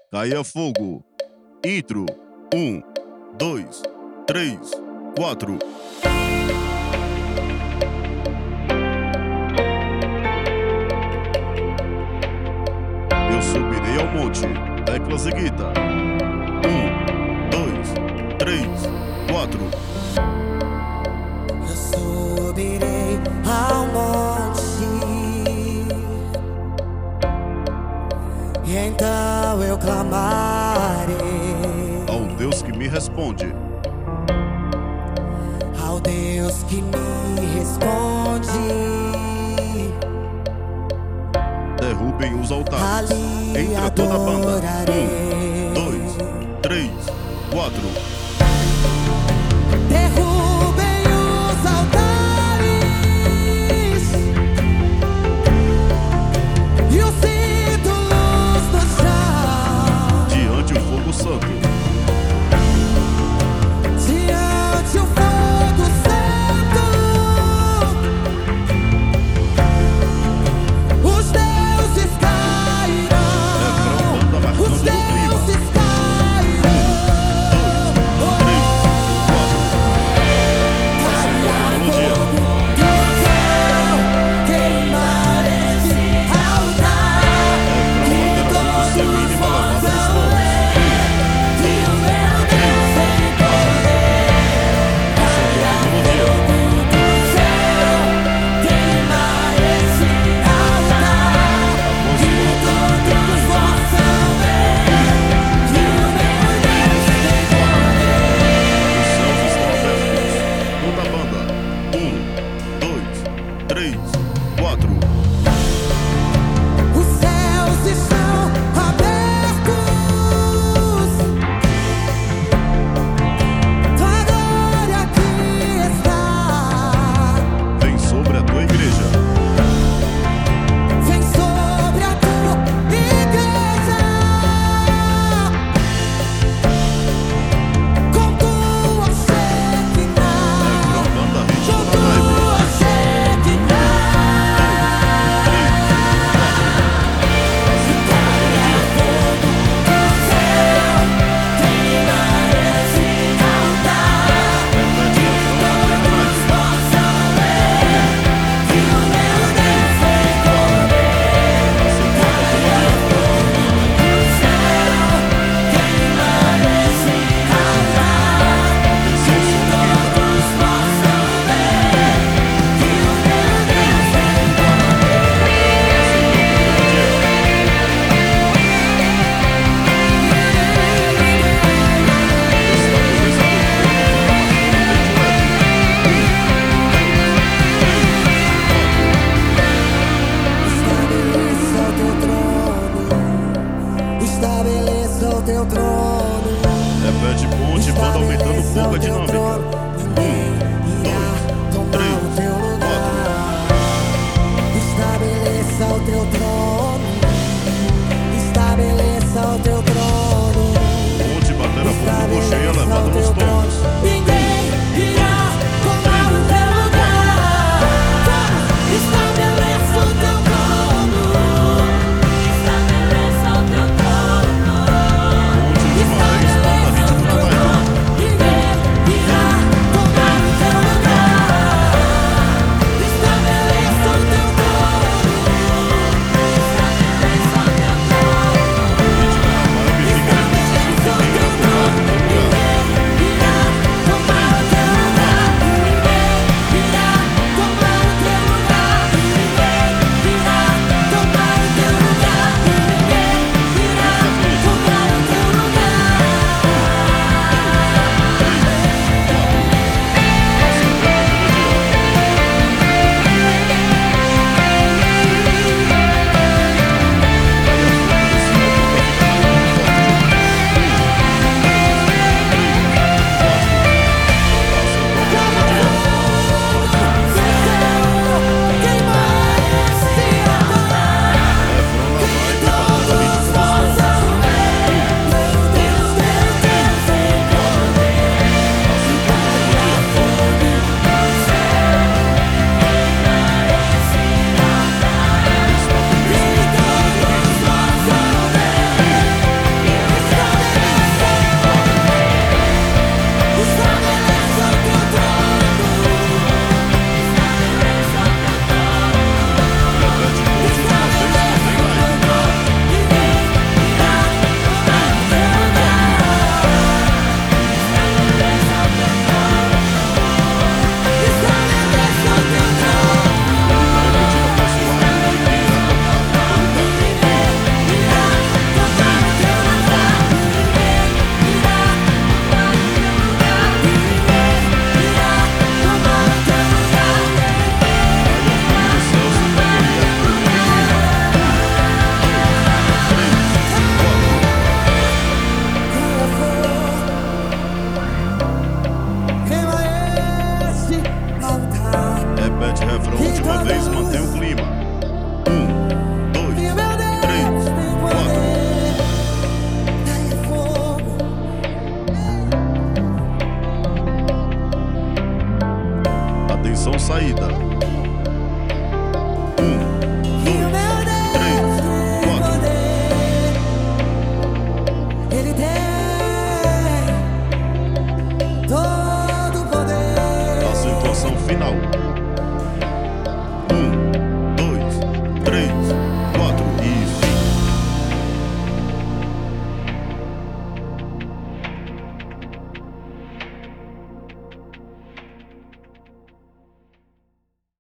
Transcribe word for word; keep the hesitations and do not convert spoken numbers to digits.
Caia fogo. Intro. Um, dois, três, quatro. Eu subirei ao monte, teclas e guitarra. Um, dois, três, quatro. Eu subirei ao monte, e então eu clamarei Ao Deus que me responde. ao Deus que me responde. Derrubem os altares. Ali Entra toda a banda. adorarei. Um, dois, três, quatro. Derrubem os altares e os ídolos no chão. Diante o fogo santo. Diante o fogo santo, os deuses cairão. Refrão, banda marcando Os no clima. deuses cairão. Melodia. Do céu queimar esse altar, que todos possam ver que o meu Deus tem poder. Caia fogo do céu, queimar esse altar, que todos possam ver que o meu Deus tem poder. Os céus estão abertos. Toda a banda. Um, dois, três, quatro. Os céus estão abertos, tua glória aqui está. Vem sobre a tua igreja. Vem sobre a tua igreja, com tua Shekinah, Refrão, banda ritmo com da vibe. tua Shekinah. Caia fogo do céu, queimar esse altar, que todos possam ver que o meu Deus tem poder. Caia fogo do céu, queimar esse altar, que todos possam ver que o meu Deus tem Estabeleça o teu trono, estabeleça o teu trono. Repete ponte, banda aumentando um pouco a dinâmica. Ninguém irá tomar o teu lugar. Estabeleça o teu trono, estabeleça o teu trono. Ponte, batera fogo, cocheia, Estabeleça levada o nos teu tons. trono. Ninguém irá tomar o teu lugar. Estabeleça o teu trono, estabeleça o teu trono. Ponte, de uma vez, banda ritmo da vibe. Ninguém irá saída. Um, E o meu Deus três, tem quatro. poder. Ele tem todo o poder. Acentuação final.